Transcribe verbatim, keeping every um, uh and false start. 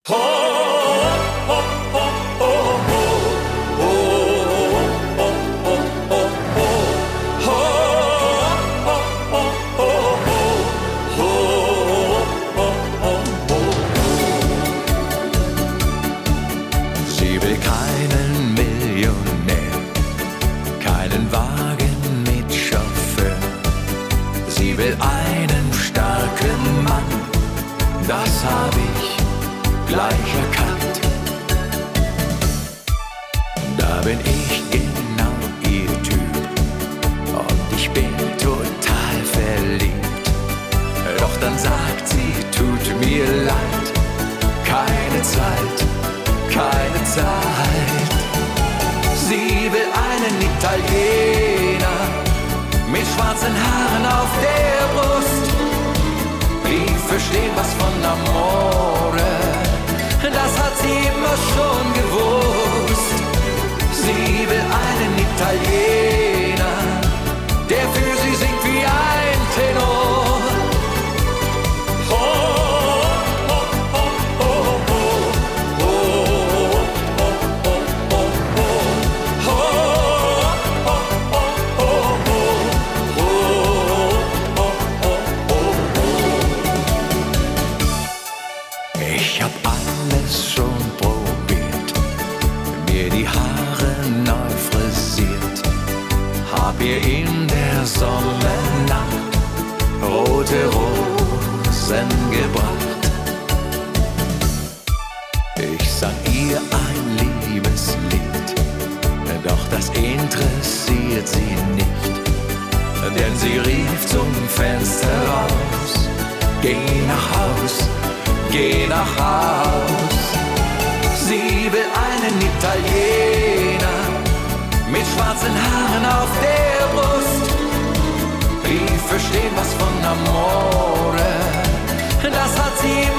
Sie will keinen Millionär, keinen Wagen mit Chauffeur. Sie will einen starken Mann, das hab ich gleich erkannt. Da bin ich genau ihr Typ und ich bin total verliebt. Doch dann sagt sie, tut mir leid, keine Zeit, keine Zeit. Sie will einen Italiener mit schwarzen Haaren auf der Brust. Die verstehen was von Amore, das hat sie immer schon gewusst. Sie will einen Italiener, der für sie singt wie ein Tenor. Ich hab alles schon probiert, mir die Haare neu frisiert, hab ihr in der Sommernacht rote Rosen gebracht. Ich sang ihr ein Liebeslied, doch das interessiert sie nicht, denn sie rief zum Fenster raus, geh nach Haus, geh nach Haus. Sie will einen Italiener mit schwarzen Haaren auf der Brust. Die verstehen was von Amore, das hat sie